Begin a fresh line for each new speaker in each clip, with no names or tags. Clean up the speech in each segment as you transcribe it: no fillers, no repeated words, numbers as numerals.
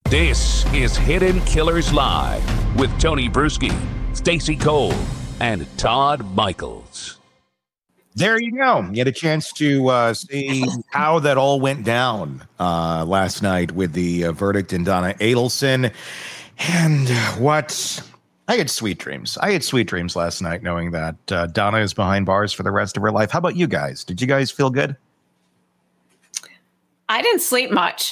This is Hidden Killers Live with Tony Bruschi, Stacey Cole, and Todd Michaels.
There you go. You had a chance to see how that all went down last night with the verdict in Donna Adelson. And what... I had sweet dreams. I had sweet dreams last night knowing that Donna is behind bars for the rest of her life. How about you guys? Did you guys feel good?
I didn't sleep much.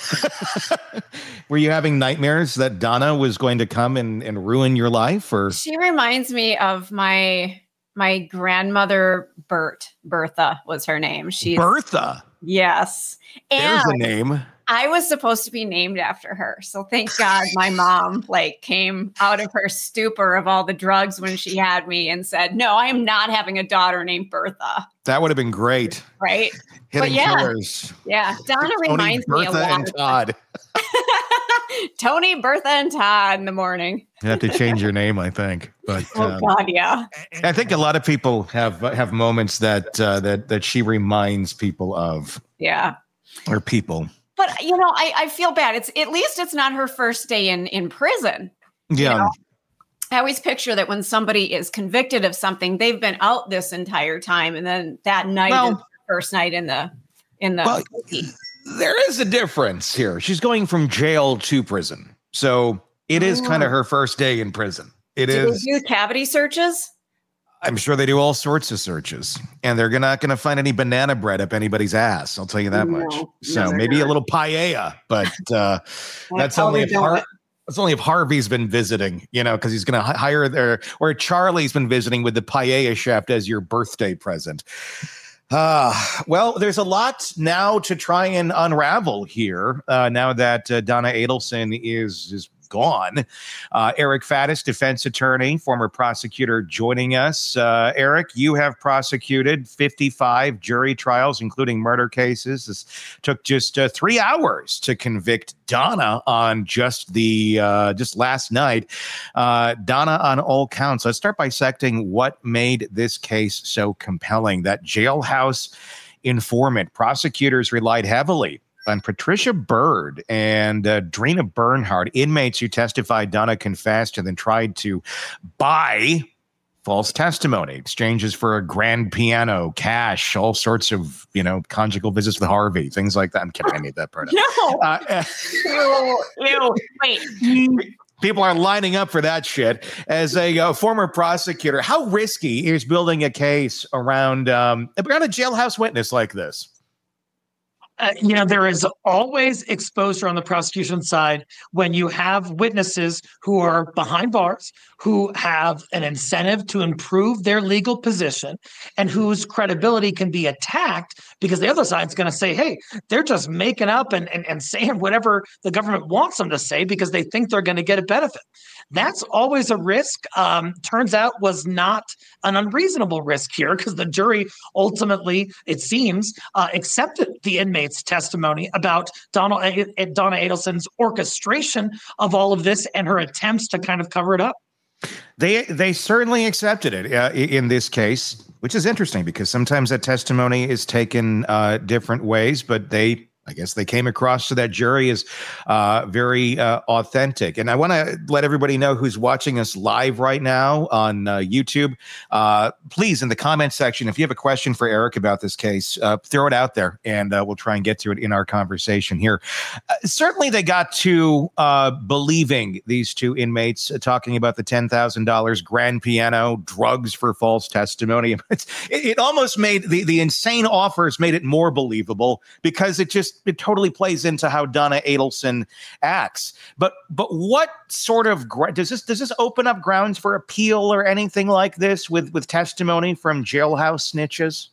Were you having nightmares that Donna was going to come and ruin your life? Or
she reminds me of my grandmother, Bertha was her name. She's
Bertha?
Yes.
There's a name.
I was supposed to be named after her. So thank God my mom came out of her stupor of all the drugs when she had me and said, no, I am not having a daughter named Bertha.
That would have been great.
Right?
Hidden Killers.
Yeah. Donna reminds me a lot.
And Todd.
Tony, Bertha, and Todd in the morning.
You have to change your name, I think. But
God, yeah.
I think a lot of people have moments that she reminds people of.
Yeah.
Or people.
But, I feel bad. At least it's not her first day in prison.
Yeah.
I always picture that when somebody is convicted of something, they've been out this entire time. And then that night is the first night in the. Well,
there is a difference here. She's going from jail to prison. So it is kind of her first day in prison. Do they
do cavity searches?
I'm sure they do all sorts of searches, and they're not going to find any banana bread up anybody's ass. I'll tell you that much. So maybe a little paella, but that's only if Harvey's been visiting, because he's going to hire or Charlie's been visiting with the paella chef as your birthday present. Well, there's a lot now to try and unravel here. Now that Donna Adelson is gone. Eric Faddis, defense attorney, former prosecutor, joining us. Eric, you have prosecuted 55 jury trials, including murder cases. This took just 3 hours to convict Donna on just last night. Donna on all counts. Let's start bisecting what made this case so compelling. That jailhouse informant. Prosecutors relied heavily on Patricia Bird and Drina Bernhardt, inmates who testified Donna confessed and then tried to buy false testimony, exchanges for a grand piano, cash, all sorts of, conjugal visits with Harvey, things like that. I'm kidding. I made that part up.
No. Wait.
People are lining up for that shit. As a former prosecutor, how risky is building a case around a jailhouse witness like this?
There is always exposure on the prosecution side when you have witnesses who are behind bars, who have an incentive to improve their legal position, and whose credibility can be attacked because the other side's going to say, hey, they're just making up and saying whatever the government wants them to say because they think they're going to get a benefit. That's always a risk. Turns out was not an unreasonable risk here because the jury ultimately, it seems, accepted the inmate's testimony about Donna Adelson's orchestration of all of this and her attempts to kind of cover it up.
They certainly accepted it in this case, which is interesting because sometimes that testimony is taken different ways, but I guess they came across to that jury as very authentic. And I want to let everybody know who's watching us live right now on YouTube. Please, in the comment section, if you have a question for Eric about this case, throw it out there and we'll try and get to it in our conversation here. Certainly, they got to believing these two inmates talking about the $10,000 grand piano, drugs for false testimony. It almost made the insane offers made it more believable because it totally plays into how Donna Adelson acts. But what sort of does this open up grounds for appeal or anything like this with testimony from jailhouse snitches?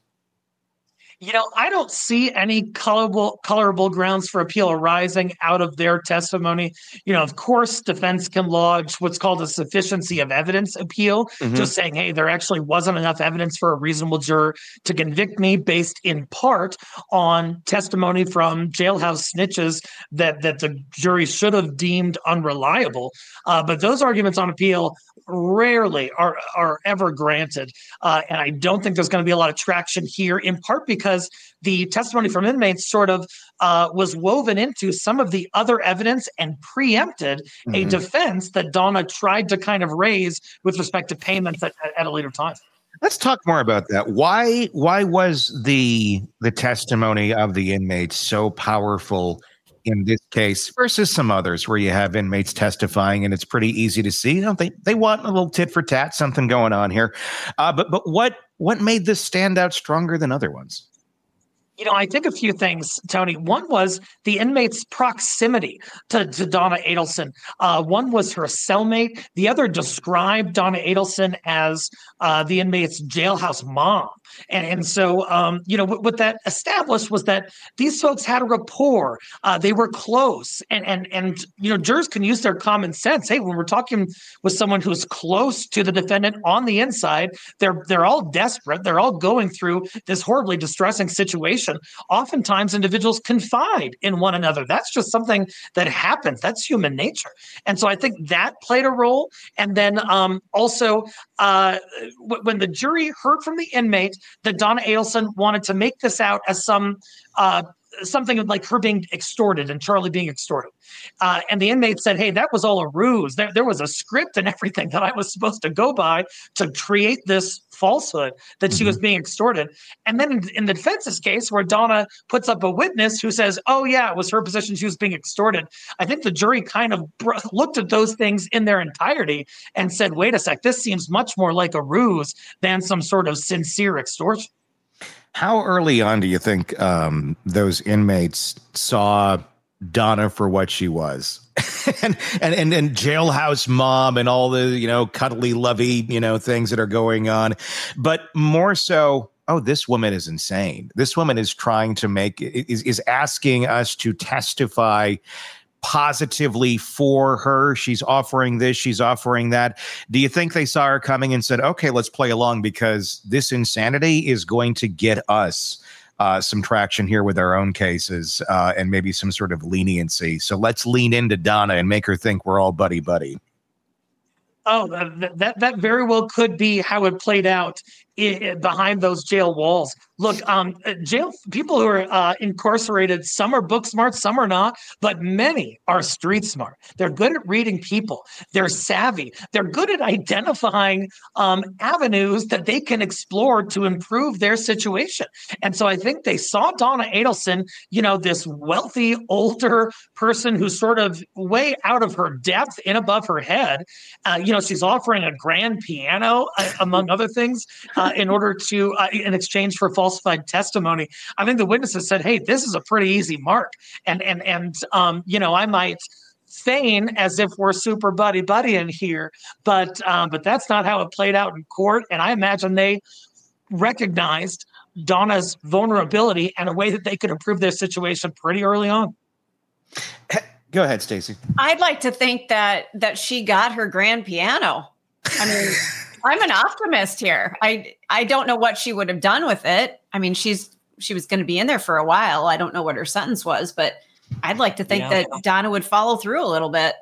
I don't see any colorable grounds for appeal arising out of their testimony. Of course, defense can lodge what's called a sufficiency of evidence appeal, just saying, hey, there actually wasn't enough evidence for a reasonable juror to convict me based in part on testimony from jailhouse snitches that the jury should have deemed unreliable. But those arguments on appeal rarely are ever granted. And I don't think there's going to be a lot of traction here, in part because because the testimony from inmates sort of was woven into some of the other evidence and preempted a defense that Donna tried to kind of raise with respect to payments at a later time.
Let's talk more about that. Why was the testimony of the inmates so powerful in this case versus some others where you have inmates testifying and it's pretty easy to see, they want a little tit for tat, something going on here. But what made this stand out stronger than other ones?
I think a few things, Tony. One was the inmate's proximity to Donna Adelson. One was her cellmate. The other described Donna Adelson as the inmate's jailhouse mom. And so, what that established was that these folks had a rapport. They were close. And jurors can use their common sense. Hey, when we're talking with someone who's close to the defendant on the inside, they're all desperate. They're all going through this horribly distressing situation. Oftentimes, individuals confide in one another. That's just something that happens. That's human nature. And so I think that played a role. And then also, when the jury heard from the inmate that Donna Adelson wanted to make this out as something like her being extorted and Charlie being extorted. And the inmate said, hey, that was all a ruse. There was a script and everything that I was supposed to go by to create this falsehood that she was being extorted. And then in the defense's case, where Donna puts up a witness who says, oh, yeah, it was her position she was being extorted. I think the jury kind of looked at those things in their entirety and said, wait a sec, this seems much more like a ruse than some sort of sincere extortion.
How early on do you think those inmates saw Donna for what she was? and jailhouse mom and all the, cuddly, lovey, things that are going on. But more so, oh, this woman is insane. This woman is trying to is asking us to testify positively for her. She's offering this, she's offering that. Do you think they saw her coming and said, okay, let's play along because this insanity is going to get us some traction here with our own cases and maybe some sort of leniency. So let's lean into Donna and make her think we're all buddy-buddy.
Oh, that very well could be how it played out behind those jail walls. Look, jail people who are incarcerated, some are book smart, some are not, but many are street smart. They're good at reading people. They're savvy. They're good at identifying avenues that they can explore to improve their situation. And so I think they saw Donna Adelson, this wealthy, older person who's sort of way out of her depth, in above her head. She's offering a grand piano, among other things, in order to, in exchange for falsified testimony. I think the witnesses said, hey, this is a pretty easy mark. And I might feign as if we're super buddy in here, but that's not how it played out in court. And I imagine they recognized Donna's vulnerability and a way that they could improve their situation pretty early on.
Go ahead, Stacey.
I'd like to think that she got her grand piano. I mean, I'm an optimist here. I don't know what she would have done with it. I mean, she was going to be in there for a while. I don't know what her sentence was, but I'd like to think that Donna would follow through a little bit.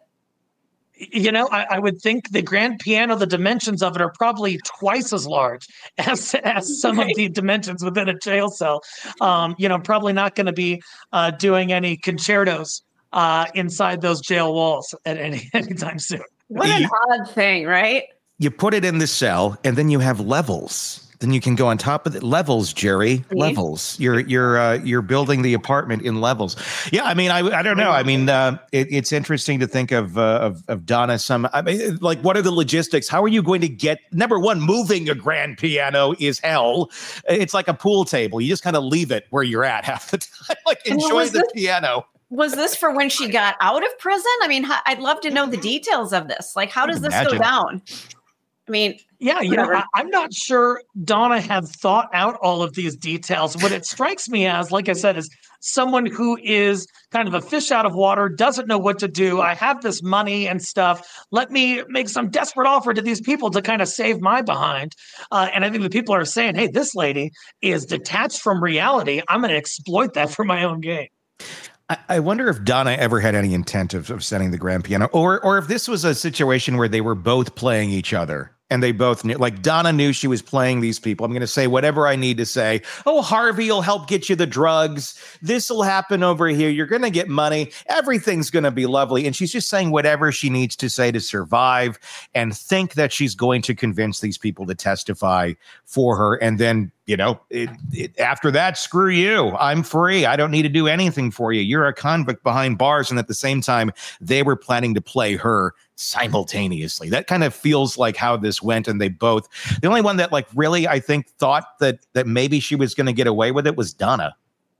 I would think the grand piano, the dimensions of it are probably twice as large as some of the dimensions within a jail cell. Probably not going to be doing any concertos inside those jail walls at anytime soon.
What an odd thing, right?
You put it in the cell, and then you have levels. Then you can go on top of the levels, Jerry. Levels. You're building the apartment in levels. Yeah, I mean, I don't know. I mean, it's interesting to think of Donna. What are the logistics? How are you going to get? Number one, moving a grand piano is hell. It's like a pool table. You just kind of leave it where you're at half the time. Enjoy the piano.
Was this for when she got out of prison? I mean, I'd love to know the details of this. Like, how does this go down? I mean,
yeah, I'm not sure Donna had thought out all of these details. What it strikes me as, like I said, is someone who is kind of a fish out of water, doesn't know what to do. I have this money and stuff. Let me make some desperate offer to these people to kind of save my behind. And I think the people are saying, hey, this lady is detached from reality. I'm going to exploit that for my own gain.
I wonder if Donna ever had any intent of setting the grand piano, or if this was a situation where they were both playing each other And they both knew, like Donna knew she was playing these people. I'm going to say whatever I need to say. Oh, Harvey will help get you the drugs. This will happen over here. You're going to get money. Everything's going to be lovely. And she's just saying whatever she needs to say to survive and think that she's going to convince these people to testify for her. And then, after that, screw you. I'm free. I don't need to do anything for you. You're a convict behind bars. And at the same time, they were planning to play her simultaneously. That kind of feels like how this went. And they both, the only one that really, I think, thought that maybe she was going to get away with it was Donna.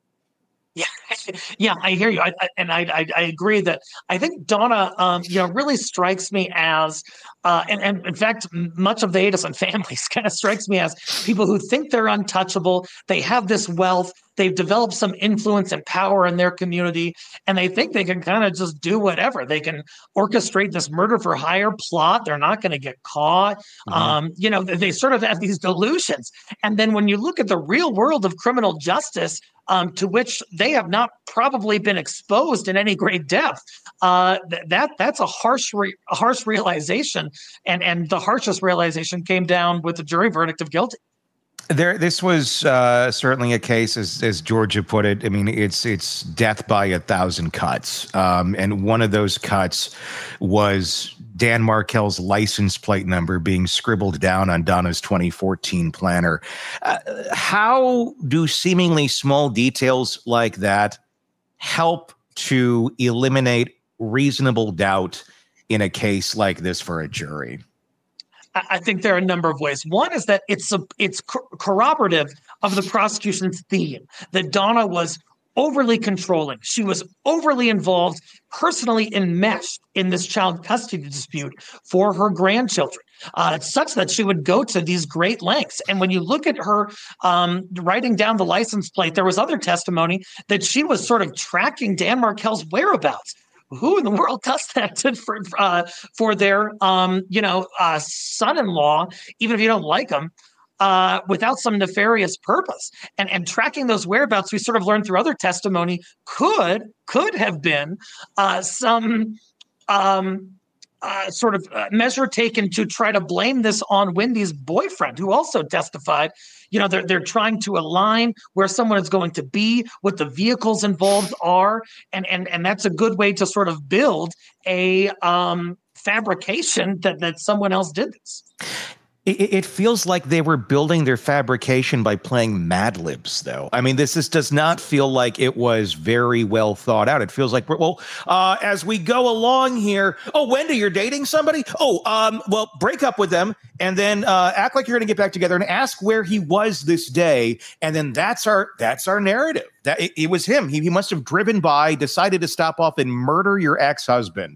Yeah, I hear you. I agree that I think Donna, really strikes me as, and in fact, much of the Adelson families kind of strikes me as people who think they're untouchable. They have this wealth. They've developed some influence and power in their community, and they think they can kind of just do whatever. They can orchestrate this murder for hire plot. They're not going to get caught. Mm-hmm. They sort of have these delusions. And then when you look at the real world of criminal justice, to which they have not probably been exposed in any great depth, that's a harsh realization, and the harshest realization came down with the jury verdict of guilty.
This was certainly a case, as Georgia put it. I mean, it's death by 1,000 cuts, and one of those cuts was Dan Markel's license plate number being scribbled down on Donna's 2014 planner. How do seemingly small details like that help to eliminate reasonable doubt in a case like this for a jury?
I think there are a number of ways. One is that it's corroborative of the prosecution's theme that Donna was overly controlling. She was overly involved, personally enmeshed in this child custody dispute for her grandchildren, such that she would go to these great lengths. And when you look at her writing down the license plate, there was other testimony that she was sort of tracking Dan Markel's whereabouts. Who in the world does that for their son-in-law, even if you don't like him, without some nefarious purpose? And tracking those whereabouts, we sort of learned through other testimony, could have been some sort of measure taken to try to blame this on Wendy's boyfriend, who also testified. They're trying to align where someone is going to be, what the vehicles involved are, and that's a good way to sort of build a fabrication that someone else did this.
It feels like they were building their fabrication by playing Mad Libs, though. I mean, this does not feel like it was very well thought out. It feels like, as we go along here, Wendy, you're dating somebody? Break up with them and then act like you're going to get back together and ask where he was this day. And then that's our narrative. That it was him. He must have driven by, decided to stop off and murder your ex-husband.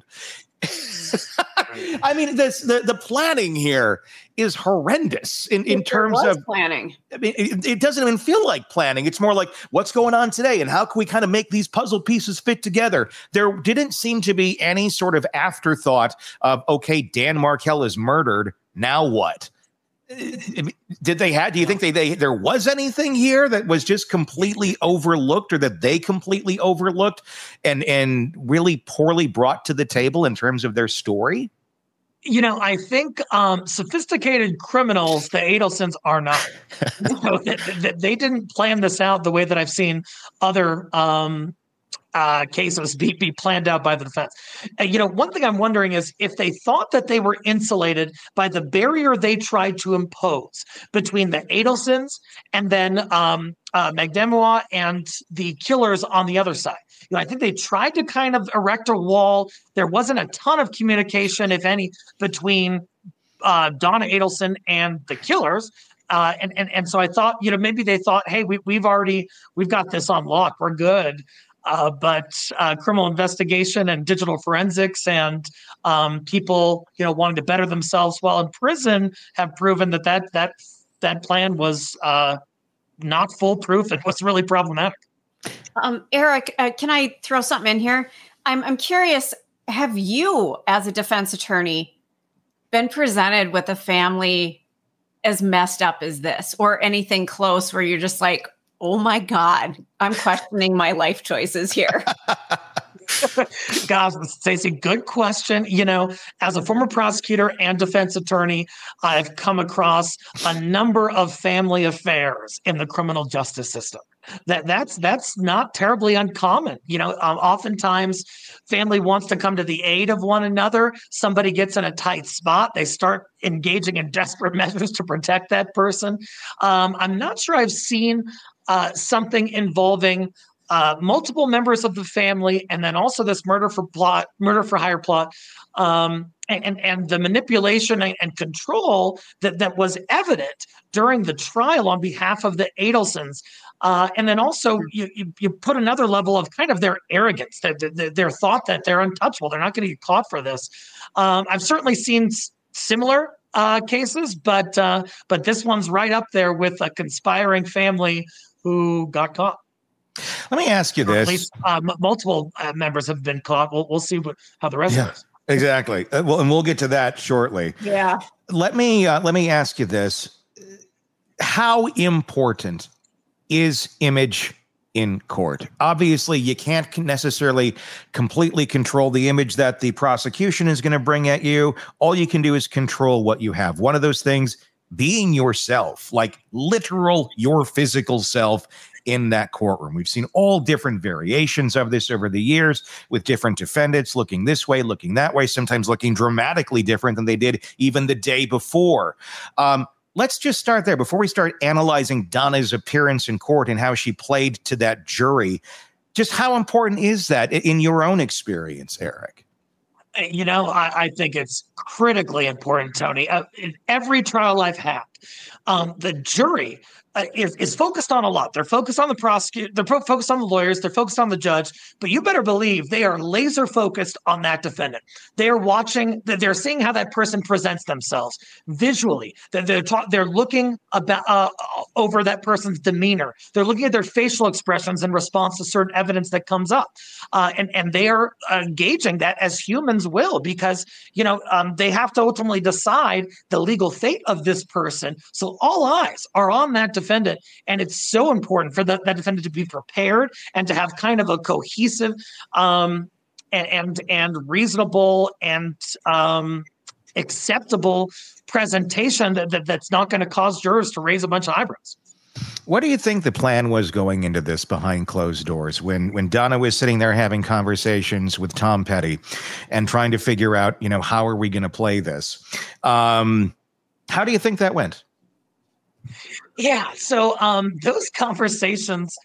I mean, the planning here is horrendous in terms of
planning.
I mean, it doesn't even feel like planning. It's more like what's going on today and how can we kind of make these puzzle pieces fit together? There didn't seem to be any sort of afterthought of, okay, Dan Markel is murdered. Now what? Do you think there was anything here that was just completely overlooked or that they completely overlooked and really poorly brought to the table in terms of their story?
I think sophisticated criminals, the Adelsons, are not. They didn't plan this out the way that I've seen other cases be planned out by the defense. One thing I'm wondering is if they thought that they were insulated by the barrier they tried to impose between the Adelsons and then Magdemois and the killers on the other side. I think they tried to kind of erect a wall. There wasn't a ton of communication, if any, between Donna Adelson and the killers. And so I thought, maybe they thought, hey, we've got this on lock. We're good. But criminal investigation and digital forensics and people, wanting to better themselves while in prison have proven that plan was not foolproof. It was really problematic.
Eric, can I throw something in here? I'm curious. Have you, as a defense attorney, been presented with a family as messed up as this, or anything close where you're just like, oh my God, I'm questioning my life choices here?
Gosh, Stacey, good question. As a former prosecutor and defense attorney, I've come across a number of family affairs in the criminal justice system. That's not terribly uncommon. Oftentimes family wants to come to the aid of one another. Somebody gets in a tight spot. They start engaging in desperate measures to protect that person. I'm not sure I've seen something involving multiple members of the family, and then also this murder for hire plot, and the manipulation and control that was evident during the trial on behalf of the Adelsons. And then also you put another level of kind of their arrogance, their thought that they're untouchable. They're not going to get caught for this. I've certainly seen similar cases, but this one's right up there with a conspiring family who got caught.
Let me ask you this.
At least multiple members have been caught. We'll see how the rest goes.
Exactly. And we'll get to that shortly.
Yeah.
Let me ask you this. How important is image in court? Obviously, you can't necessarily completely control the image that the prosecution is going to bring at you. All you can do is control what you have. One of those things being yourself, like literal your physical self in that courtroom. We've seen all different variations of this over the years with different defendants looking this way, looking that way, sometimes looking dramatically different than they did even the day before. Let's just start there before we start analyzing Donna's appearance in court and how she played to that jury. Just how important is that in your own experience, Eric?
I think it's critically important, Tony. In every trial I've had, the jury is focused on a lot. They're focused on the prosecutor, they're focused on the lawyers, they're focused on the judge, but you better believe they are laser focused on that defendant. They are watching, they're seeing how that person presents themselves visually. They're looking over that person's demeanor. They're looking at their facial expressions in response to certain evidence that comes up. And they are engaging that as humans will, because, they have to ultimately decide the legal fate of this person. So all eyes are on that defendant. And it's so important for that defendant to be prepared and to have kind of a cohesive and reasonable and acceptable presentation that's not going to cause jurors to raise a bunch of eyebrows.
What do you think the plan was going into this behind closed doors when Donna was sitting there having conversations with Tom Petty and trying to figure out, how are we going to play this? How do you think that went?
Yeah. So those conversations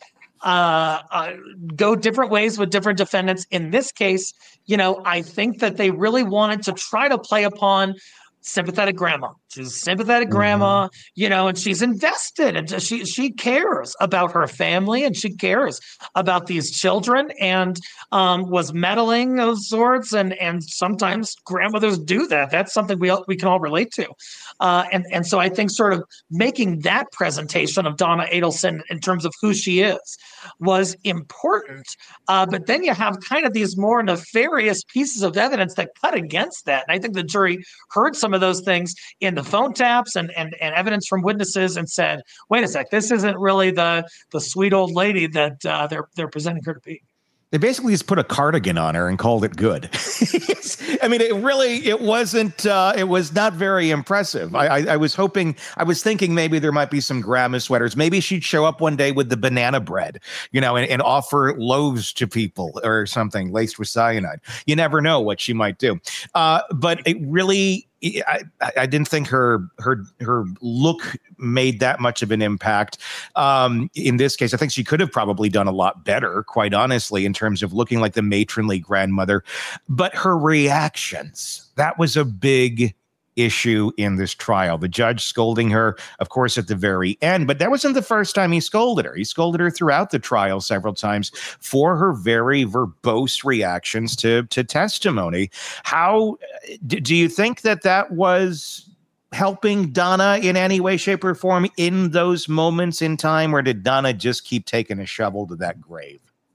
go different ways with different defendants. In this case, I think that they really wanted to try to play upon sympathetic grandma. She's a sympathetic grandma, and she's invested, and she cares about her family, and she cares about these children, and was meddling of sorts, and sometimes grandmothers do that. That's something we can all relate to, and so I think sort of making that presentation of Donna Adelson in terms of who she is was important. But then you have kind of these more nefarious pieces of evidence that cut against that, and I think the jury heard some of those things in the phone taps and evidence from witnesses and said, wait a sec, this isn't really the sweet old lady that they're presenting her to be.
They basically just put a cardigan on her and called it good. I mean, it was not very impressive. I was thinking maybe there might be some grandma sweaters. Maybe she'd show up one day with the banana bread, and offer loaves to people or something laced with cyanide. You never know what she might do. But it really, I didn't think her look made that much of an impact. In this case, I think she could have probably done a lot better, quite honestly, in terms of looking like the matronly grandmother. But her reactions, that was a big issue in this trial. The judge scolding her, of course, at the very end, but that wasn't the first time he scolded her. He scolded her throughout the trial several times for her very verbose reactions to testimony. How do you think that was helping Donna in any way, shape, or form in those moments in time, or did Donna just keep taking a shovel to that grave?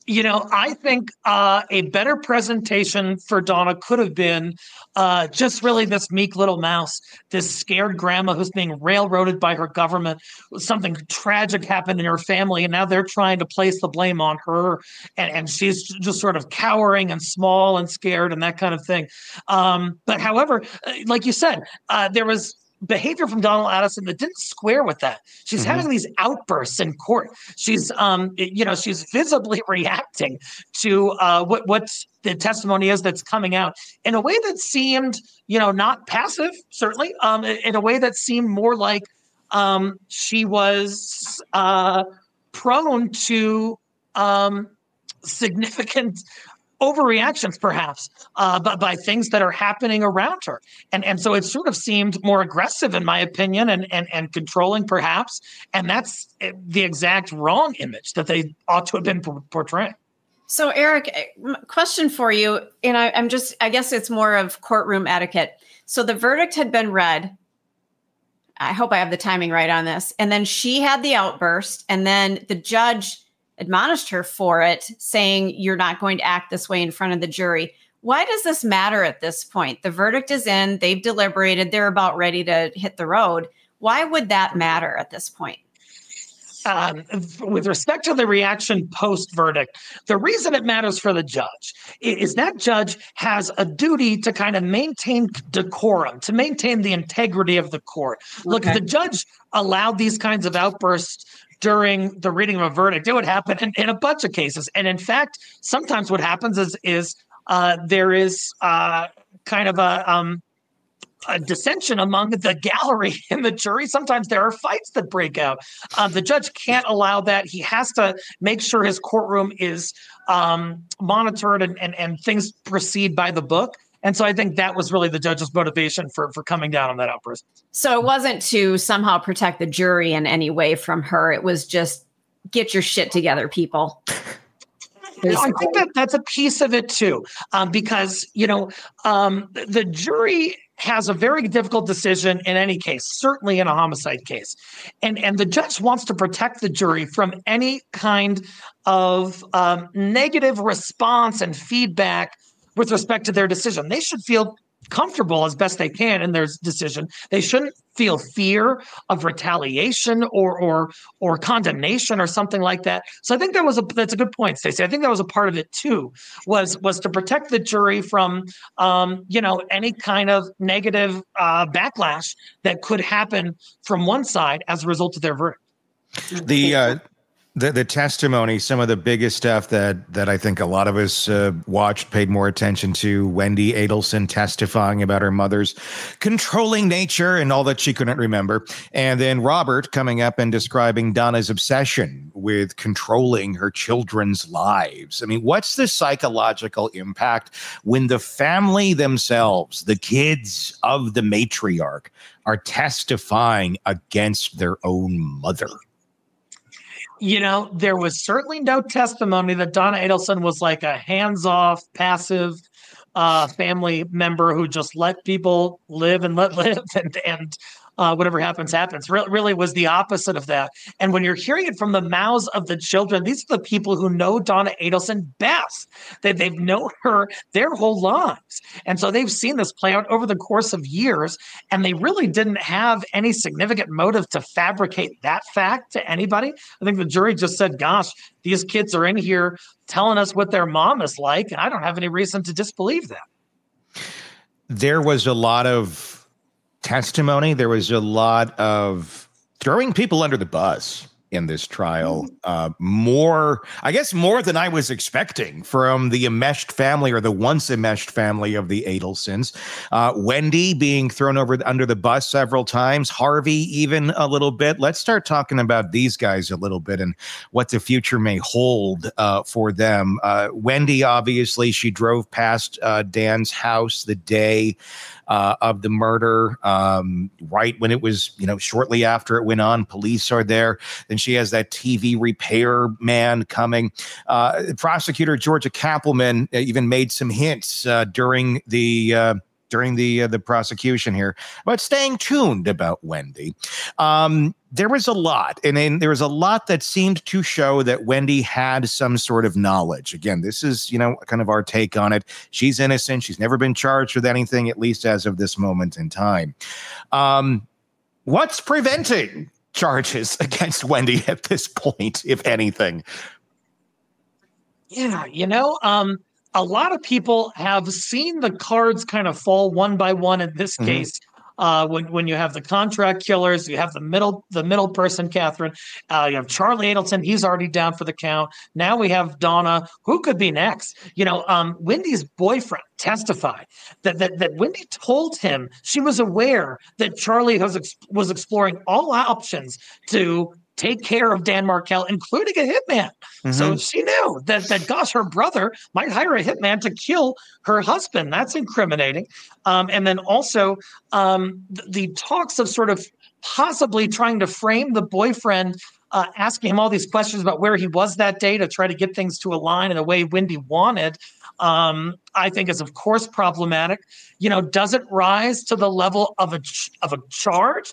I think a better presentation for Donna could have been just really this meek little mouse, this scared grandma who's being railroaded by her government. Something tragic happened in her family, and now they're trying to place the blame on her, and she's just sort of cowering and small and scared and that kind of thing. But however, like you said, there was behavior from Donna Addison that didn't square with that. She's having these outbursts in court. She's, she's visibly reacting to what the testimony is that's coming out in a way that seemed, not passive, certainly, in a way that seemed more like she was prone to significant overreactions, perhaps, but by things that are happening around her. And so it sort of seemed more aggressive, in my opinion, and controlling, perhaps. And that's the exact wrong image that they ought to have been portraying.
So, Eric, question for you. And I guess it's more of courtroom etiquette. So the verdict had been read. I hope I have the timing right on this. And then she had the outburst, and then the judge admonished her for it, saying, you're not going to act this way in front of the jury. Why does this matter at this point? The verdict is in, they've deliberated, they're about ready to hit the road. Why would that matter at this point?
With respect to the reaction post-verdict, the reason it matters for the judge is that judge has a duty to kind of maintain decorum, to maintain the integrity of the court. Okay. Look, if the judge allowed these kinds of outbursts during the reading of a verdict, it would happen in a bunch of cases. And in fact, sometimes what happens is there is kind of a dissension among the gallery and the jury. Sometimes there are fights that break out. The judge can't allow that. He has to make sure his courtroom is monitored and things proceed by the book. And so I think that was really the judge's motivation for coming down on that outburst.
So it wasn't to somehow protect the jury in any way from her. It was just, get your shit together, people.
I think that's a piece of it too, because, the jury has a very difficult decision in any case, certainly in a homicide case. And the judge wants to protect the jury from any kind of negative response and feedback with respect to their decision. They should feel comfortable as best they can in their decision. They shouldn't feel fear of retaliation or condemnation or something like that. So I think that's a good point, Stacey. I think that was a part of it too, was to protect the jury from any kind of negative backlash that could happen from one side as a result of their verdict.
The testimony, some of the biggest stuff that I think a lot of us watched, paid more attention to, Wendy Adelson testifying about her mother's controlling nature and all that she couldn't remember. And then Robert coming up and describing Donna's obsession with controlling her children's lives. I mean, what's the psychological impact when the family themselves, the kids of the matriarch, are testifying against their own mother?
There was certainly no testimony that Donna Adelson was like a hands-off, passive family member who just let people live and let live and whatever happens, happens. Really was the opposite of that. And when you're hearing it from the mouths of the children, these are the people who know Donna Adelson best. They've known her their whole lives. And so they've seen this play out over the course of years, and they really didn't have any significant motive to fabricate that fact to anybody. I think the jury just said, gosh, these kids are in here telling us what their mom is like, and I don't have any reason to disbelieve that.
There was a lot of testimony. There was a lot of throwing people under the bus in this trial. More than I was expecting from the enmeshed family, or the once enmeshed family of the Adelsons. Wendy being thrown under the bus several times. Harvey even a little bit. Let's start talking about these guys a little bit and what the future may hold for them. Wendy, obviously, she drove past Dan's house the day of the murder, right when it was, shortly after it went on. Police are there. Then she has that TV repair man coming. Prosecutor Georgia Kappelman even made some hints during the prosecution here about staying tuned about Wendy. there was a lot, and then there was a lot that seemed to show that Wendy had some sort of knowledge. Again, this is, kind of our take on it. She's innocent. She's never been charged with anything, at least as of this moment in time. What's preventing charges against Wendy at this point, if anything?
Yeah, a lot of people have seen the cards kind of fall one by one in this case. When you have the contract killers, you have the middle person, Catherine, you have Charlie Adelson, he's already down for the count. Now we have Donna. Who could be next? Wendy's boyfriend testified that Wendy told him she was aware that Charlie was exploring all options to take care of Dan Markel, including a hitman. So she knew that, gosh, her brother might hire a hitman to kill her husband. That's incriminating. And then also the talks of sort of possibly trying to frame the boyfriend, asking him all these questions about where he was that day to try to get things to align in a way Wendy wanted, I think is, of course, problematic. Does it rise to the level of a charge?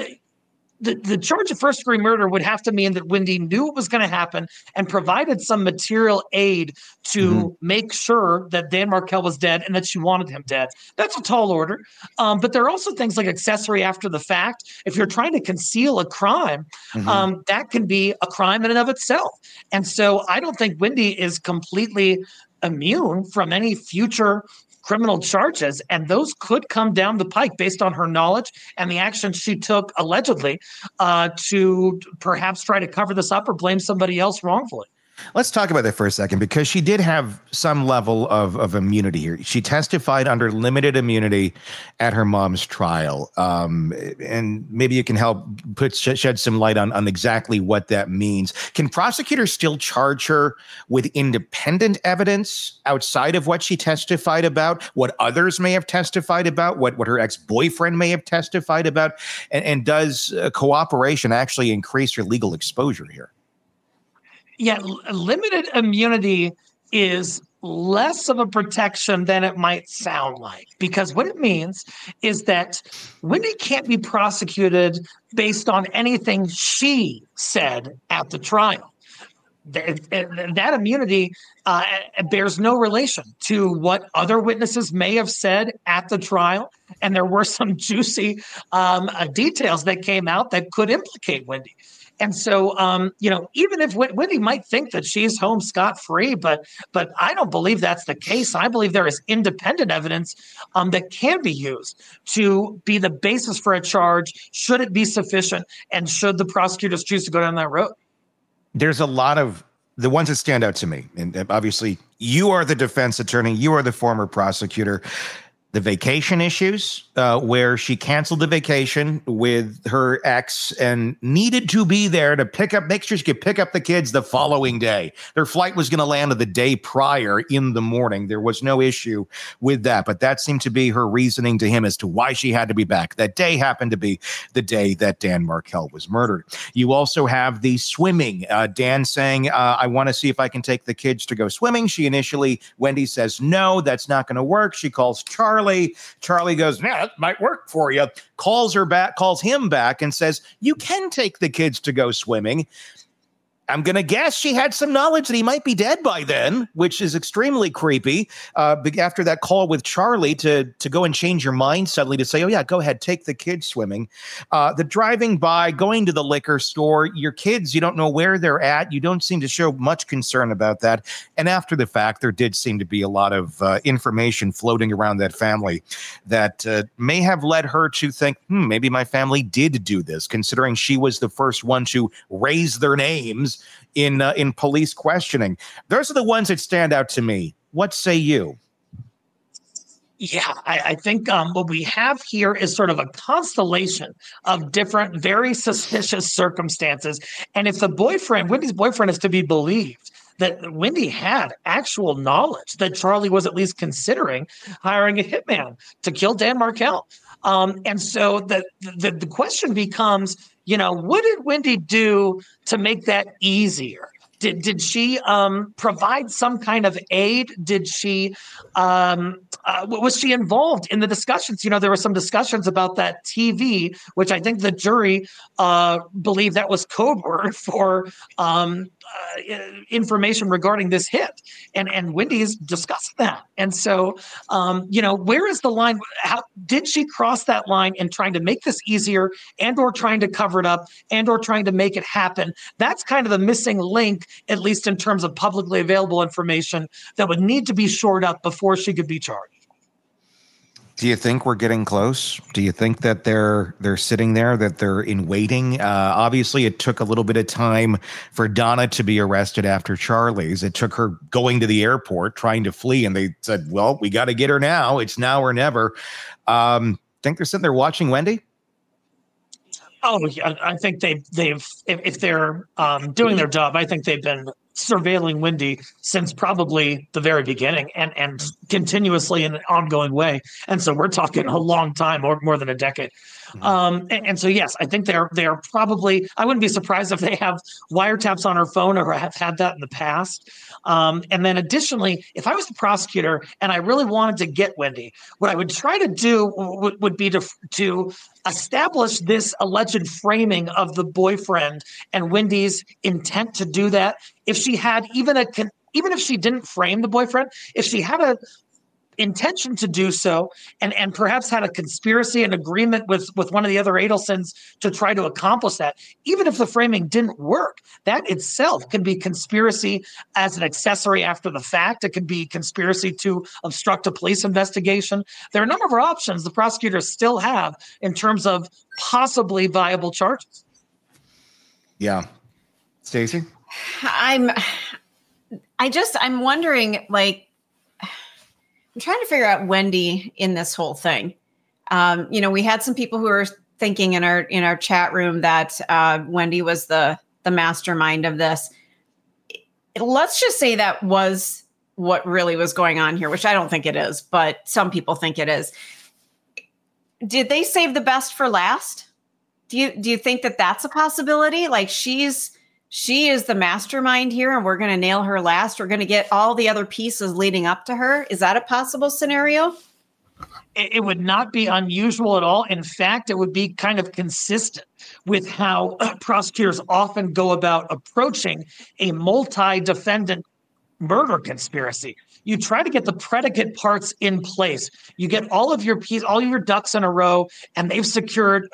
The charge of first-degree murder would have to mean that Wendy knew what was going to happen and provided some material aid to make sure that Dan Markel was dead and that she wanted him dead. That's a tall order. But there are also things like accessory after the fact. If you're trying to conceal a crime, that can be a crime in and of itself. And so I don't think Wendy is completely immune from any future criminal charges, and those could come down the pike based on her knowledge and the actions she took allegedly to perhaps try to cover this up or blame somebody else wrongfully.
Let's talk about that for a second, because she did have some level of immunity here. She testified under limited immunity at her mom's trial. And maybe you can help shed some light on exactly what that means. Can prosecutors still charge her with independent evidence outside of what she testified about, what others may have testified about, what her ex-boyfriend may have testified about? And does cooperation actually increase her legal exposure here?
Yeah, limited immunity is less of a protection than it might sound like, because what it means is that Wendy can't be prosecuted based on anything she said at the trial. That immunity bears no relation to what other witnesses may have said at the trial. And there were some juicy details that came out that could implicate Wendy. And so, even if Wendy might think that she's home scot-free, but I don't believe that's the case. I believe there is independent evidence that can be used to be the basis for a charge, should it be sufficient, and should the prosecutors choose to go down that road.
There's a lot of the ones that stand out to me, and obviously you are the defense attorney, you are the former prosecutor. The vacation issues, where she canceled the vacation with her ex and needed to be there to make sure she could pick up the kids the following day. Their flight was going to land the day prior in the morning. There was no issue with that, but that seemed to be her reasoning to him as to why she had to be back. That day happened to be the day that Dan Markel was murdered. You also have the swimming. Dan saying, I want to see if I can take the kids to go swimming. Wendy says, no, that's not going to work. She calls Charlie. Charlie goes, yeah, that might work for you. Calls him back and says, you can take the kids to go swimming. I'm going to guess she had some knowledge that he might be dead by then, which is extremely creepy. After that call with Charlie to go and change your mind suddenly to say, oh, yeah, go ahead, take the kids swimming. The driving by, going to the liquor store, your kids, you don't know where they're at. You don't seem to show much concern about that. And after the fact, there did seem to be a lot of information floating around that family that may have led her to think, maybe my family did do this, considering she was the first one to raise their names in police questioning. Those are the ones that stand out to me. What say you?
Yeah, I think what we have here is sort of a constellation of different, very suspicious circumstances. And if Wendy's boyfriend is to be believed, that Wendy had actual knowledge that Charlie was at least considering hiring a hitman to kill Dan Markel. And so the question becomes, what did Wendy do to make that easier? Did she provide some kind of aid? Did she was she involved in the discussions? There were some discussions about that TV, which I think the jury believed that was code word for information regarding this hit, and Wendy's discussing that. And so, where is the line? How did she cross that line in trying to make this easier, and/or trying to cover it up, and/or trying to make it happen? That's kind of the missing link, at least in terms of publicly available information, that would need to be shored up before she could be charged.
Do you think we're getting close? Do you think that they're sitting there, that they're in waiting? Obviously, it took a little bit of time for Donna to be arrested after Charlie's. It took her going to the airport, trying to flee, and they said, well, we got to get her now. It's now or never. Think they're sitting there watching Wendy?
Oh, yeah, I think they've if they're doing their job, I think they've been surveilling Wendy since probably the very beginning, and continuously in an ongoing way. And so we're talking a long time, or more than a decade. And so, yes, I think they're probably, I wouldn't be surprised if they have wiretaps on her phone or have had that in the past. And then additionally, if I was the prosecutor and I really wanted to get Wendy, what I would try to do would be to establish this alleged framing of the boyfriend and Wendy's intent to do that. If she had even if she didn't frame the boyfriend, if she had a intention to do so, and perhaps had a conspiracy and agreement with one of the other Adelsons to try to accomplish that, even if the framing didn't work, that itself can be conspiracy as an accessory after the fact. It could be conspiracy to obstruct a police investigation. There are a number of options the prosecutors still have in terms of possibly viable charges.
Yeah. Stacey?
I'm wondering, like, I'm trying to figure out Wendy in this whole thing. We had some people who were thinking in our chat room that Wendy was the mastermind of this. Let's just say that was what really was going on here, which I don't think it is, but some people think it is. Did they save the best for last? Do you think that that's a possibility? Like, she is the mastermind here, and we're going to nail her last. We're going to get all the other pieces leading up to her. Is that a possible scenario?
It would not be unusual at all. In fact, it would be kind of consistent with how prosecutors often go about approaching a multi-defendant murder conspiracy. You try to get the predicate parts in place. You get all of your ducks in a row, and they've secured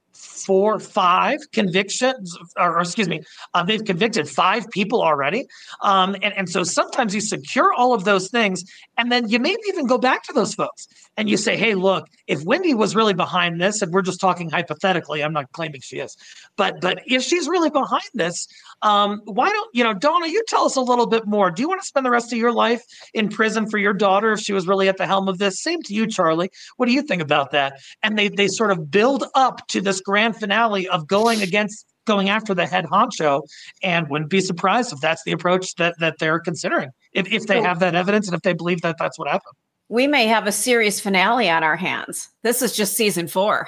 5 convictions, they've convicted 5 people already. And so sometimes you secure all of those things, and then you maybe even go back to those folks and you say, hey, look, if Wendy was really behind this, and we're just talking hypothetically, I'm not claiming she is, but if she's really behind this, why don't, Donna, you tell us a little bit more. Do you want to spend the rest of your life in prison for your daughter if she was really at the helm of this? Same to you, Charlie. What do you think about that? And they sort of build up to this grand finale of going after the head honcho, and wouldn't be surprised if that's the approach that they're considering, if they have that evidence and if they believe that that's what happened.
We may have a series finale on our hands. This is just season 4.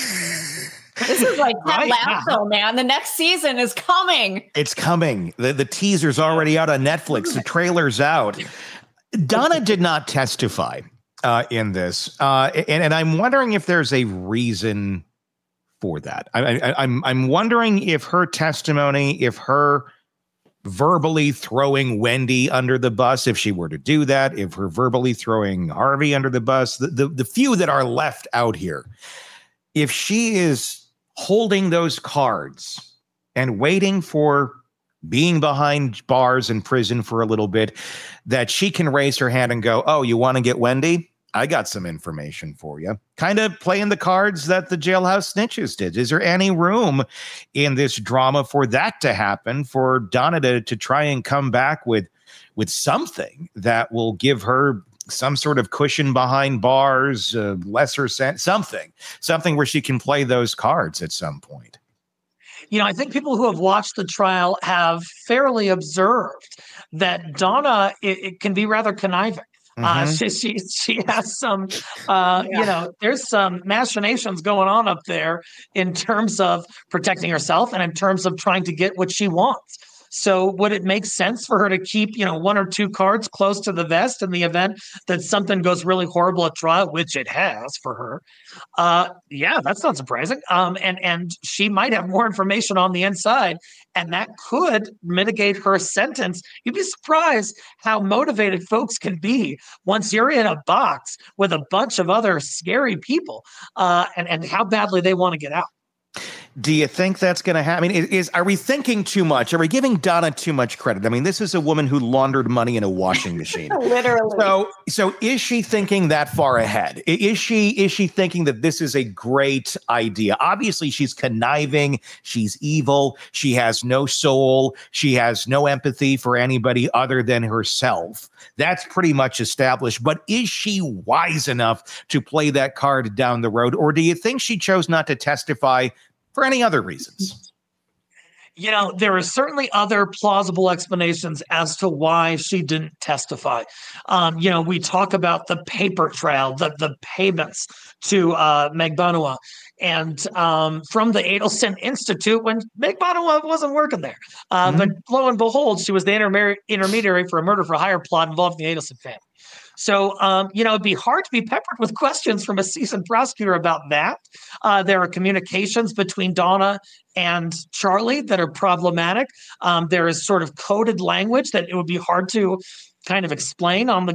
This is like Ted Lasso, man. The next season is coming.
It's coming. The teaser's already out on Netflix. The trailer's out. Donna did not testify in this, and I'm wondering if there's a reason for that. I'm wondering if her testimony, if her verbally throwing Wendy under the bus, if she were to do that, if her verbally throwing Harvey under the bus, the few that are left out here, if she is holding those cards and waiting for being behind bars in prison for a little bit, that she can raise her hand and go, oh, you want to get Wendy? I got some information for you. Kind of playing the cards that the Jailhouse Snitches did. Is there any room in this drama for that to happen, for Donna to try and come back with something that will give her some sort of cushion behind bars, lesser sense, something where she can play those cards at some point?
I think people who have watched the trial have fairly observed that Donna, it can be rather conniving. She has some, there's some machinations going on up there in terms of protecting herself and in terms of trying to get what she wants. So would it make sense for her to keep, one or two cards close to the vest in the event that something goes really horrible at trial, which it has for her? Yeah, that's not surprising. And she might have more information on the inside, and that could mitigate her sentence. You'd be surprised how motivated folks can be once you're in a box with a bunch of other scary people, and how badly they want to get out.
Do you think that's going to happen? I mean, are we thinking too much? Are we giving Donna too much credit? I mean, this is a woman who laundered money in a washing machine.
Literally.
So is she thinking that far ahead? Is she thinking that this is a great idea? Obviously, she's conniving. She's evil. She has no soul. She has no empathy for anybody other than herself. That's pretty much established. But is she wise enough to play that card down the road? Or do you think she chose not to testify for any other reasons?
There are certainly other plausible explanations as to why she didn't testify. We talk about the paper trail, the payments to Meg Banua, and from the Adelson Institute when Meg Banua wasn't working there. But lo and behold, she was the intermediary for a murder for hire plot involving the Adelson family. So, it'd be hard to be peppered with questions from a seasoned prosecutor about that. There are communications between Donna and Charlie that are problematic. There is sort of coded language that it would be hard to kind of explain on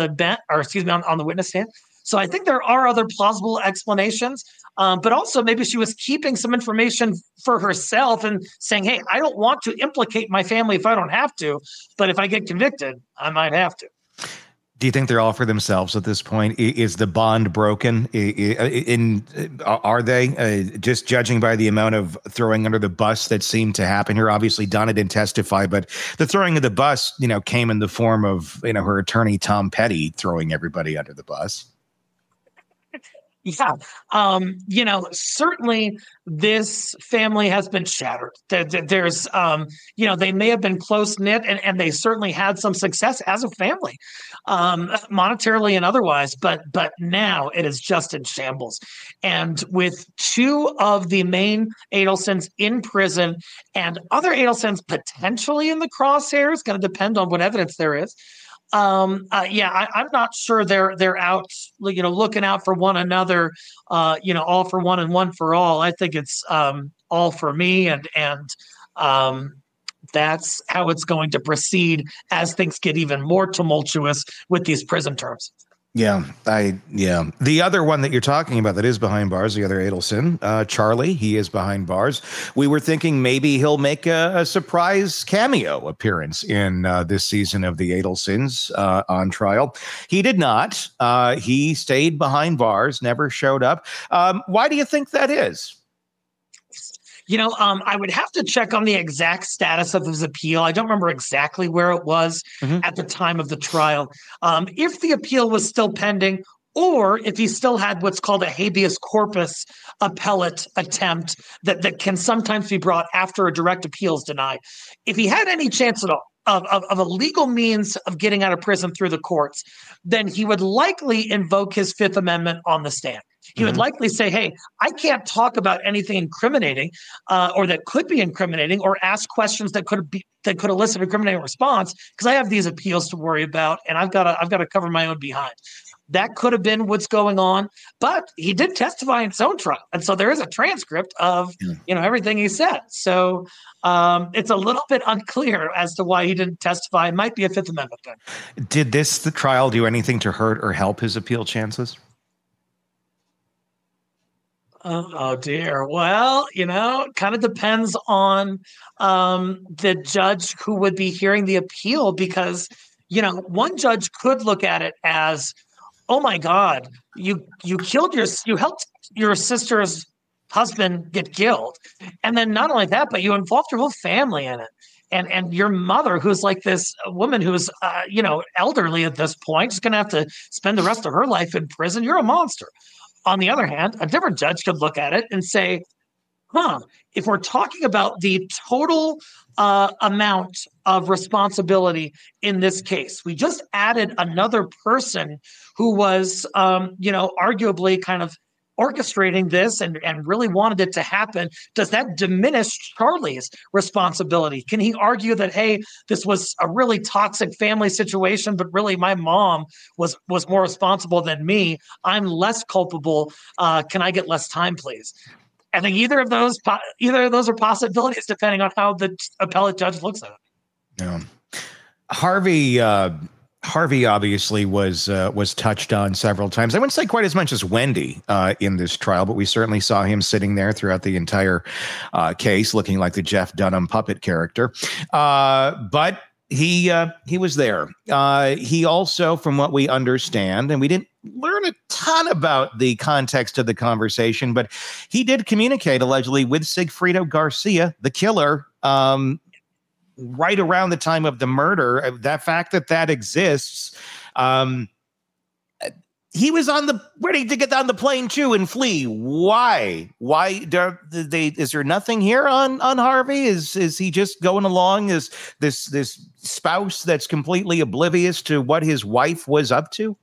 the witness stand. So I think there are other plausible explanations, but also maybe she was keeping some information for herself and saying, hey, I don't want to implicate my family if I don't have to, but if I get convicted, I might have to.
Do you think they're all for themselves at this point? Is the bond broken? Are they just judging by the amount of throwing under the bus that seemed to happen here? Obviously, Donna didn't testify, but the throwing of the bus, came in the form of, her attorney, Tom Petty, throwing everybody under the bus.
Yeah. Certainly this family has been shattered. There's, they may have been close knit and they certainly had some success as a family, monetarily and otherwise, but now it is just in shambles. And with two of the main Adelsons in prison and other Adelsons potentially in the crosshairs, going to depend on what evidence there is. I'm not sure they're out, looking out for one another, all for one and one for all. I think it's all for me, and that's how it's going to proceed as things get even more tumultuous with these prison terms.
Yeah. The other one that you're talking about that is behind bars, the other Adelson, Charlie, he is behind bars. We were thinking maybe he'll make a surprise cameo appearance in this season of the Adelsons on trial. He did not. He stayed behind bars, never showed up. Why do you think that is?
I would have to check on the exact status of his appeal. I don't remember exactly where it was at the time of the trial. If the appeal was still pending, or if he still had what's called a habeas corpus appellate attempt that can sometimes be brought after a direct appeal is denied. If he had any chance at all of a legal means of getting out of prison through the courts, then he would likely invoke his Fifth Amendment on the stand. He would likely say, hey, I can't talk about anything incriminating or that could be incriminating or ask questions that could elicit an incriminating response because I have these appeals to worry about and I've got to cover my own behind. That could have been what's going on, but he did testify in his own trial. And so there is a transcript of, everything he said. So it's a little bit unclear as to why he didn't testify. It might be a Fifth Amendment thing.
Did the trial do anything to hurt or help his appeal chances?
Oh dear. Well, it kind of depends on the judge who would be hearing the appeal because, one judge could look at it as, oh my God, you helped your sister's husband get killed. And then not only that, but you involved your whole family in it. And your mother, who's like this woman who's, elderly at this point, is going to have to spend the rest of her life in prison. You're a monster. On the other hand, a different judge could look at it and say, if we're talking about the total amount of responsibility in this case, we just added another person who was, arguably kind of orchestrating this and really wanted it to happen, does that diminish Charlie's responsibility? Can he argue that, hey, this was a really toxic family situation, but really my mom was more responsible than me. I'm less culpable. Can I get less time, please? I think either of those are possibilities, depending on how the appellate judge looks at it.
Yeah. Harvey obviously was touched on several times. I wouldn't say quite as much as Wendy in this trial, but we certainly saw him sitting there throughout the entire case, looking like the Jeff Dunham puppet character. But he was there. He also, from what we understand, and we didn't learn a ton about the context of the conversation, but he did communicate allegedly with Sigfredo Garcia, the killer, right around the time of the murder. That fact that exists, he was ready to get on the plane too and flee. Why is there nothing here on Harvey? Is he just going along as this spouse that's completely oblivious to what his wife was up to?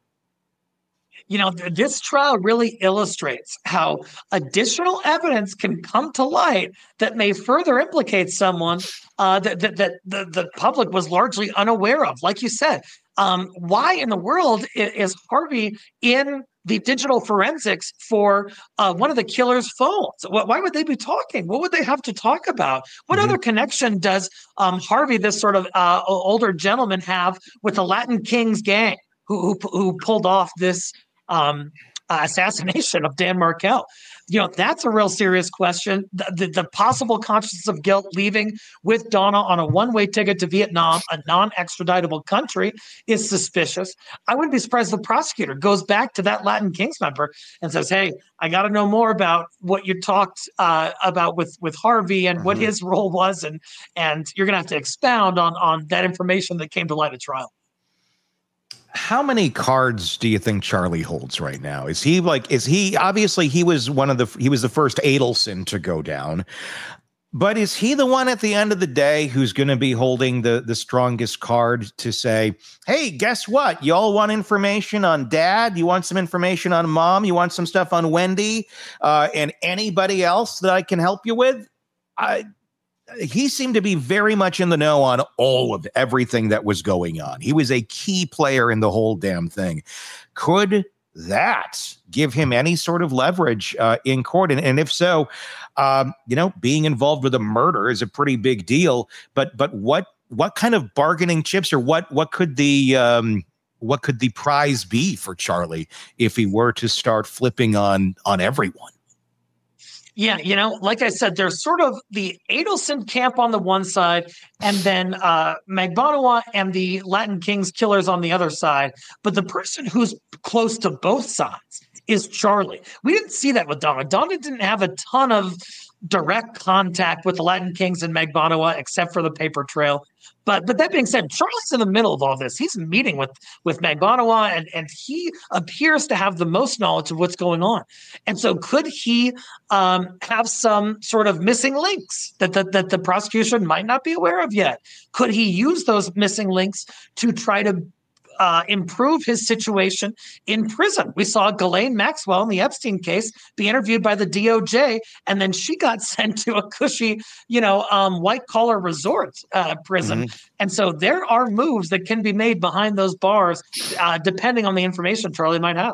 This trial really illustrates how additional evidence can come to light that may further implicate someone that the public was largely unaware of. Like you said, why in the world is Harvey in the digital forensics for one of the killer's phones? Why would they be talking? What would they have to talk about? What other connection does Harvey, this sort of older gentleman, have with the Latin Kings gang who pulled off this assassination of Dan Markel? That's a real serious question. The possible consciousness of guilt leaving with Donna on a one-way ticket to Vietnam, a non-extraditable country, is suspicious. I wouldn't be surprised if the prosecutor goes back to that Latin Kings member and says, hey, I got to know more about what you talked about with Harvey and what his role was. And you're going to have to expound on that information that came to light at trial.
How many cards do you think Charlie holds right now? Obviously he was the first Adelson to go down, but is he the one at the end of the day who's going to be holding the strongest card to say, hey, guess what? Y'all want information on Dad? You want some information on Mom? You want some stuff on Wendy and anybody else that I can help you with? He seemed to be very much in the know on all of everything that was going on. He was a key player in the whole damn thing. Could that give him any sort of leverage in court? And if so, being involved with a murder is a pretty big deal. But what kind of bargaining chips, or what could the prize be for Charlie if he were to start flipping on everyone?
Yeah, like I said, there's sort of the Adelson camp on the one side, and then Magbanua and the Latin Kings killers on the other side. But the person who's close to both sides is Charlie. We didn't see that with Donna. Donna didn't have a ton of direct contact with the Latin Kings and Magbanua, except for the paper trail. But that being said, Charlie's in the middle of all this. He's meeting with Magbanua, and he appears to have the most knowledge of what's going on. And so could he have some sort of missing links that the prosecution might not be aware of yet? Could he use those missing links to try to improve his situation in prison? We saw Ghislaine Maxwell in the Epstein case be interviewed by the DOJ, and then she got sent to a cushy, white collar resort prison. And so there are moves that can be made behind those bars, depending on the information Charlie might have.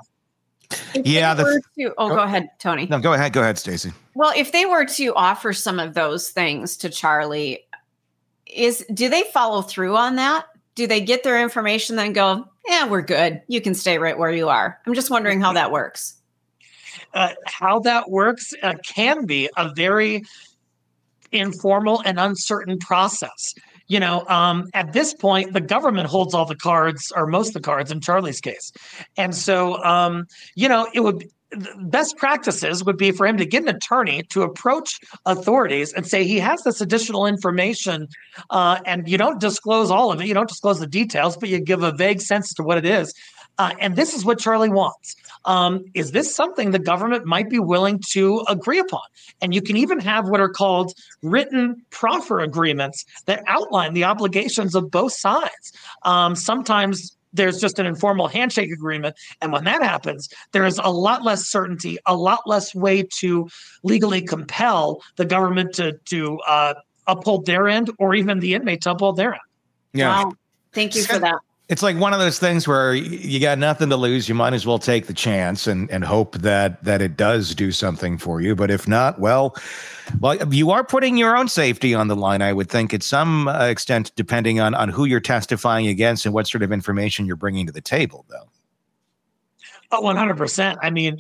Go ahead, Tony.
No, go ahead, Stacey.
Well, if they were to offer some of those things to Charlie, do they follow through on that? Do they get their information then go, yeah, we're good. You can stay right where you are? I'm just wondering how that works.
How that works can be a very informal and uncertain process. At this point, the government holds all the cards, or most of the cards, in Charlie's case. And so, it would best practices would be for him to get an attorney to approach authorities and say he has this additional information, and you don't disclose all of it. You don't disclose the details, but you give a vague sense to what it is. And this is what Charlie wants. Is this something the government might be willing to agree upon? And you can even have what are called written proffer agreements that outline the obligations of both sides. Sometimes there's just an informal handshake agreement. And when that happens, there is a lot less certainty, a lot less way to legally compel the government to uphold their end, or even the inmate to uphold their end.
Yeah.
Wow. Thank you for that.
It's like one of those things where you got nothing to lose. You might as well take the chance and hope that it does do something for you. But if not, well, you are putting your own safety on the line, I would think, at some extent, depending on who you're testifying against and what sort of information you're bringing to the table, though.
Oh, 100%. I mean,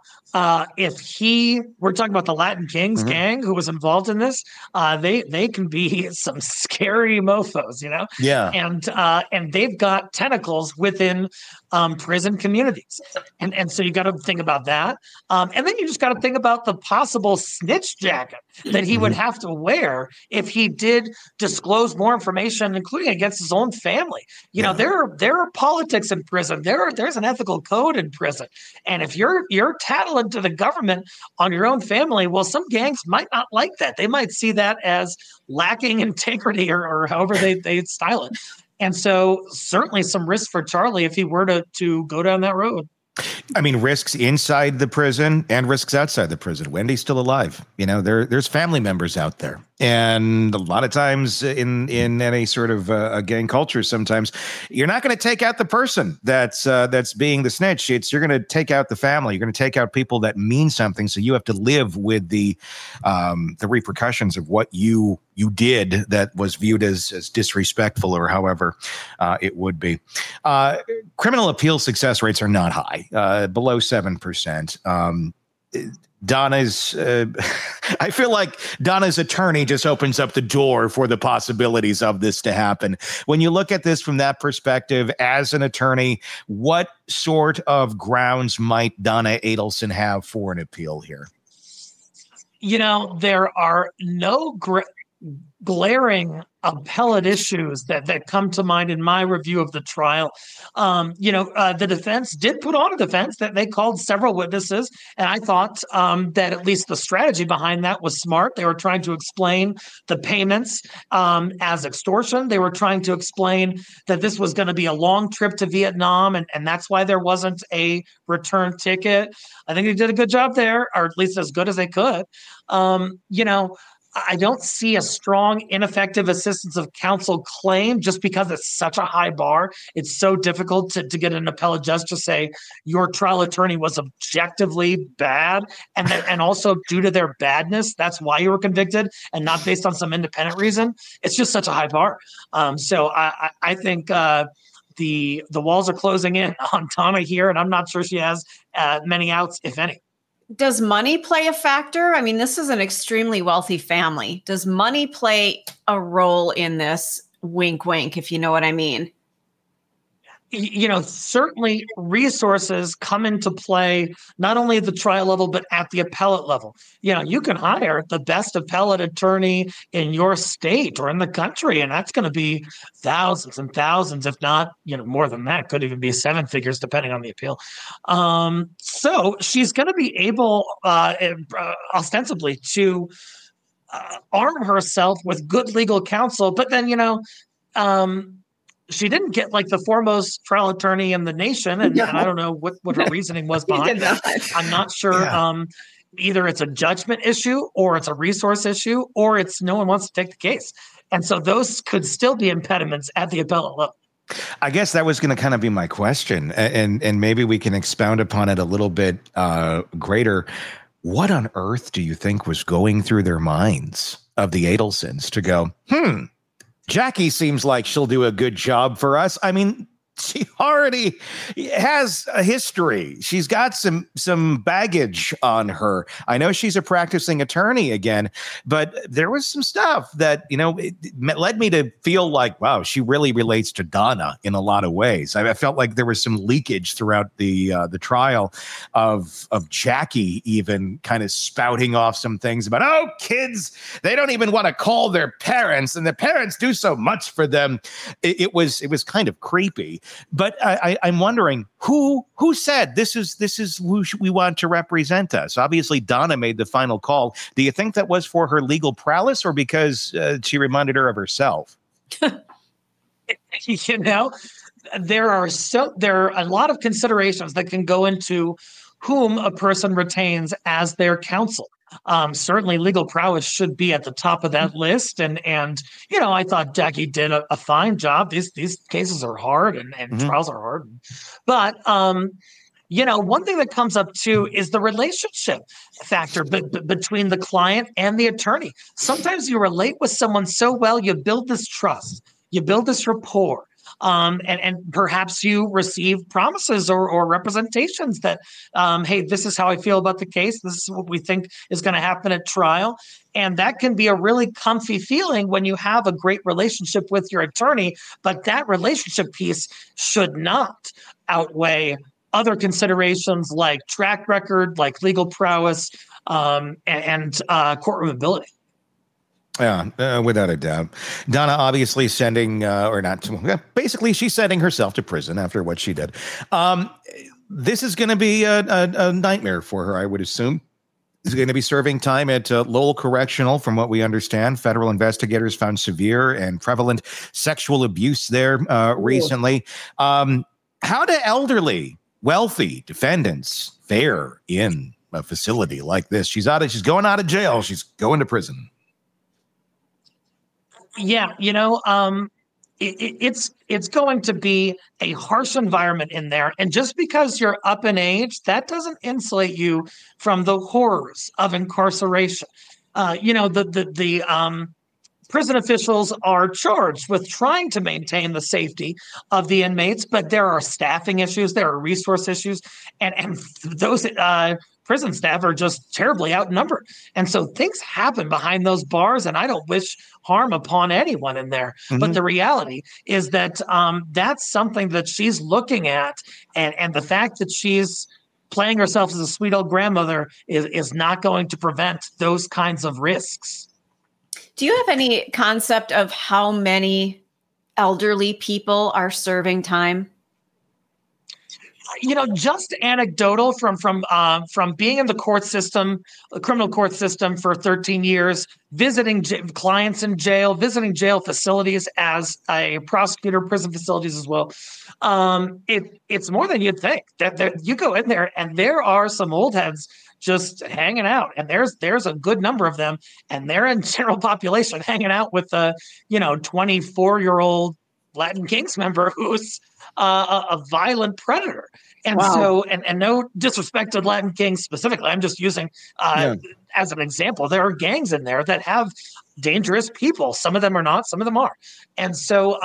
if we're talking about the Latin Kings gang who was involved in this, they can be some scary mofos,
Yeah.
And they've got tentacles within prison communities. And so you got to think about that. And then you just got to think about the possible snitch jacket that he would have to wear if he did disclose more information, including against his own family. There are politics in prison. There's an ethical code in prison. And if you're tattling to the government on your own family, well, some gangs might not like that. They might see that as lacking integrity or however they style it. And so certainly some risk for Charlie if he were to go down that road.
I mean, risks inside the prison and risks outside the prison. Wendy's still alive. There's family members out there. And a lot of times in any sort of a gang culture, sometimes you're not going to take out the person that's being the snitch. You're going to take out the family. You're going to take out people that mean something. So you have to live with the repercussions of what you did that was viewed as disrespectful or however it would be. Criminal appeal success rates are not high, below 7%. Donna's, I feel like Donna's attorney just opens up the door for the possibilities of this to happen. When you look at this from that perspective, as an attorney, what sort of grounds might Donna Adelson have for an appeal here?
There are no glaring appellate issues that come to mind in my review of the trial. The defense did put on a defense that they called several witnesses, and I thought that at least the strategy behind that was smart. They were trying to explain the payments as extortion. They were trying to explain that this was going to be a long trip to Vietnam, and that's why there wasn't a return ticket. I think they did a good job there, or at least as good as they could. I don't see a strong ineffective assistance of counsel claim just because it's such a high bar. It's so difficult to get an appellate judge to say your trial attorney was objectively bad. And also due to their badness, that's why you were convicted and not based on some independent reason. It's just such a high bar. So I think the walls are closing in on Donna here, and I'm not sure she has many outs, if any.
Does money play a factor? I mean, this is an extremely wealthy family. Does money play a role in this? Wink, wink, if you know what I mean.
Certainly resources come into play, not only at the trial level, but at the appellate level. You can hire the best appellate attorney in your state or in the country, and that's going to be thousands and thousands, if not, more than that, could even be seven figures, depending on the appeal. So she's going to be able, ostensibly, to arm herself with good legal counsel, but then, she didn't get like the foremost trial attorney in the nation. And I don't know what her reasoning was behind that. I'm not sure. Yeah. Either it's a judgment issue or it's a resource issue, or it's no one wants to take the case. And so those could still be impediments at the appellate level.
I guess that was going to kind of be my question. And maybe we can expound upon it a little bit greater. What on earth do you think was going through their minds of the Adelsons to go, Jackie seems like she'll do a good job for us. I mean, she already has a history. She's got some baggage on her. I know she's a practicing attorney again, but there was some stuff that, it led me to feel like, wow, she really relates to Donna in a lot of ways. I felt like there was some leakage throughout the trial of Jackie even kind of spouting off some things about, kids, they don't even want to call their parents, and the parents do so much for them. It was kind of creepy. But I'm wondering who said this is who we want to represent us. Obviously, Donna made the final call. Do you think that was for her legal prowess or because she reminded her of herself?
there are a lot of considerations that can go into whom a person retains as their counsel. Certainly legal prowess should be at the top of that list. And I thought Jackie did a fine job. These cases are hard and trials are hard. But, one thing that comes up too is the relationship factor between the client and the attorney. Sometimes you relate with someone so well, you build this trust, you build this rapport. And perhaps you receive promises or representations that, hey, this is how I feel about the case. This is what we think is going to happen at trial. And that can be a really comfy feeling when you have a great relationship with your attorney. But that relationship piece should not outweigh other considerations like track record, like legal prowess, and courtroom ability.
Yeah, without a doubt. Donna obviously basically she's sending herself to prison after what she did. This is going to be a nightmare for her, I would assume. She's going to be serving time at Lowell Correctional, from what we understand. Federal investigators found severe and prevalent sexual abuse there recently. How do elderly, wealthy defendants fare in a facility like this? She's going out of jail. She's going to prison.
Yeah, it's going to be a harsh environment in there. And just because you're up in age, that doesn't insulate you from the horrors of incarceration. The prison officials are charged with trying to maintain the safety of the inmates, but there are staffing issues, there are resource issues, and those prison staff are just terribly outnumbered. And so things happen behind those bars, and I don't wish harm upon anyone in there. Mm-hmm. But the reality is that that's something that she's looking at, and the fact that she's playing herself as a sweet old grandmother is not going to prevent those kinds of risks.
Do you have any concept of how many elderly people are serving time?
Just anecdotal from being in the court system, the criminal court system for 13 years, visiting clients in jail, visiting jail facilities as a prosecutor, prison facilities as well. It's more than you'd think. That you go in there and there are some old heads just hanging out, and there's a good number of them, and they're in general population hanging out with a 24-year-old Latin Kings member who's a violent predator. And wow. So, and no disrespect to Latin Kings specifically, I'm just using as an example, there are gangs in there that have dangerous people. Some of them are not, some of them are. And so,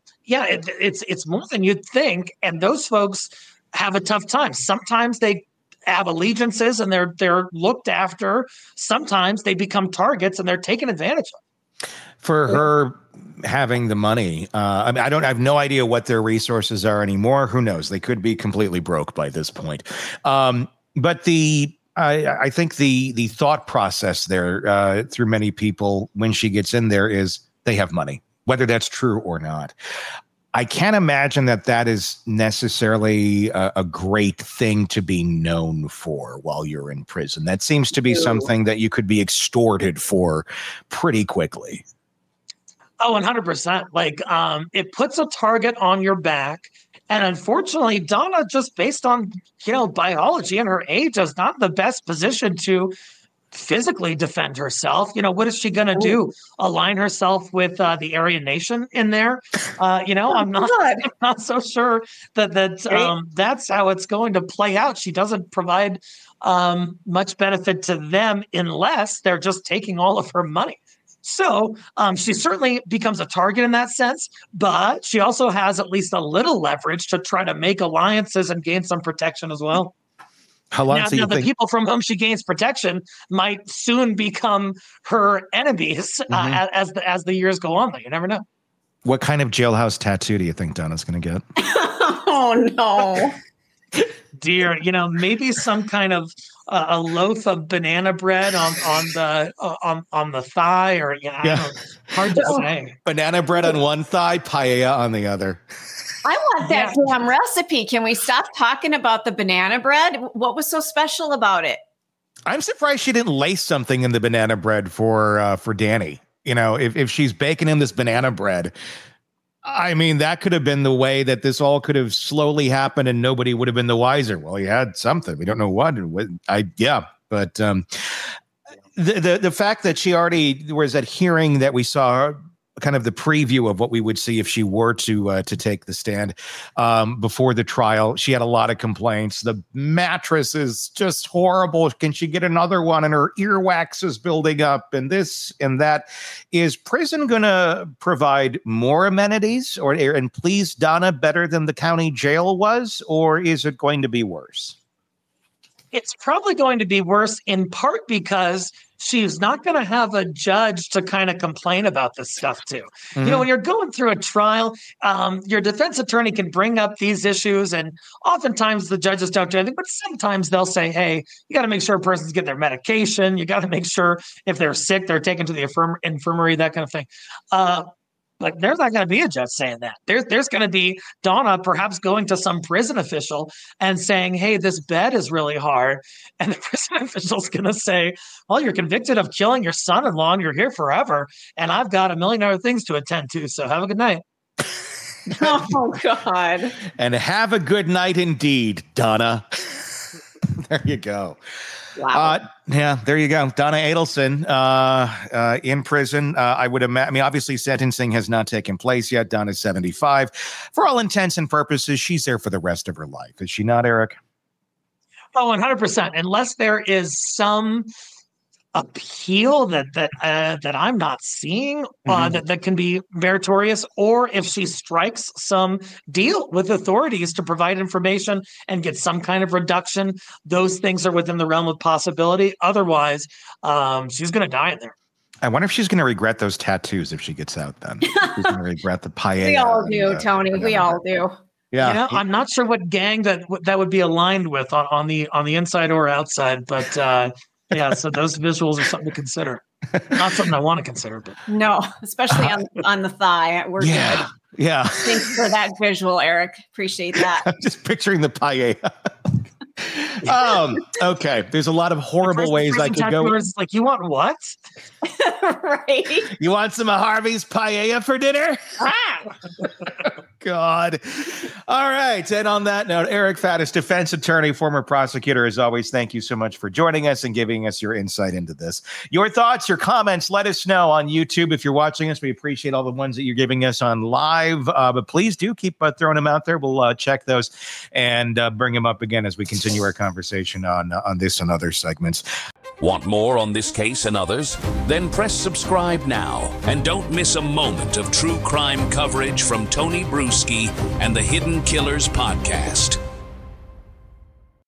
it's more than you'd think. And those folks have a tough time. Sometimes they have allegiances and they're looked after. Sometimes they become targets and they're taken advantage of.
For her having the money, I have no idea what their resources are anymore. Who knows? They could be completely broke by this point. But I think the thought process there through many people when she gets in there is they have money, whether that's true or not. I can't imagine that is necessarily a great thing to be known for while you're in prison. That seems to be something that you could be extorted for pretty quickly.
Oh, 100%. Like, it puts a target on your back. And unfortunately, Donna, just based on, biology and her age, is not in the best position to physically defend herself. What is she going to do? Align herself with the Aryan Nation in there? I'm not so sure that's how it's going to play out. She doesn't provide much benefit to them unless they're just taking all of her money. So she certainly becomes a target in that sense, but she also has at least a little leverage to try to make alliances and gain some protection as well.
How long
now the people from whom she gains protection might soon become her enemies as the years go on. Though you never know.
What kind of jailhouse tattoo do you think Donna's going to get?
Oh no,
dear. Maybe some kind of a loaf of banana bread on the thigh, or hard to say.
Banana bread on one thigh, paella on the other.
I want that damn recipe. Can we stop talking about the banana bread? What was so special about it?
I'm surprised she didn't lace something in the banana bread for Danny. If she's baking in this banana bread, I mean, that could have been the way that this all could have slowly happened and nobody would have been the wiser. Well, you had something. We don't know what. But the fact that she already was at hearing that we saw kind of the preview of what we would see if she were to take the stand before the trial. She had a lot of complaints. The mattress is just horrible. Can she get another one? And her earwax is building up and this and that. Is prison going to provide more amenities and please Donna better than the county jail was? Or is it going to be worse?
It's probably going to be worse in part because she's not going to have a judge to kind of complain about this stuff to. Mm-hmm. You know, when you're going through a trial, your defense attorney can bring up these issues, and oftentimes the judges don't do anything, but sometimes they'll say, hey, you got to make sure a person's getting their medication. You got to make sure if they're sick, they're taken to the infirmary, that kind of thing. Like, there's not going to be a judge saying that. There's going to be Donna perhaps going to some prison official and saying, hey, this bed is really hard. And the prison official's going to say, well, you're convicted of killing your son-in-law and you're here forever. And I've got a million other things to attend to. So have a good night.
Oh, God.
And have a good night indeed, Donna. There you go.
Wow.
Yeah, there you go. Donna Adelson in prison. I would imagine, I mean, obviously sentencing has not taken place yet. Donna's 75. For all intents and purposes, she's there for the rest of her life. Is she not, Eric?
Oh, 100%. Unless there is some appeal that I'm not seeing that can be meritorious, or if she strikes some deal with authorities to provide information and get some kind of reduction, those things are within the realm of possibility. Otherwise, she's going to die in there.
I wonder if she's going to regret those tattoos if she gets out then. She's going to regret the paella.
We all do, Tony. We all do.
Yeah.
You know, I'm not sure what gang that would be aligned with on the inside or outside, but yeah, so those visuals are something to consider. Not something I want to consider, but
no, especially on the thigh. We're good.
Yeah.
Thanks for that visual, Eric. Appreciate that.
I'm just picturing the paella. Okay. There's a lot of horrible ways I could go.
Like, you want what?
Right.
You want some of Harvey's paella for dinner? God. All right. And on that note, Eric Faddis, defense attorney, former prosecutor, as always, thank you so much for joining us and giving us your insight into this. Your thoughts, your comments, let us know on YouTube. If you're watching us, we appreciate all the ones that you're giving us on live. But please do keep throwing them out there. We'll check those and bring them up again as we continue our conversation on this and other segments.
Want more on this case and others? Then press subscribe now and don't miss a moment of true crime coverage from Tony Bruschi and the Hidden Killers podcast.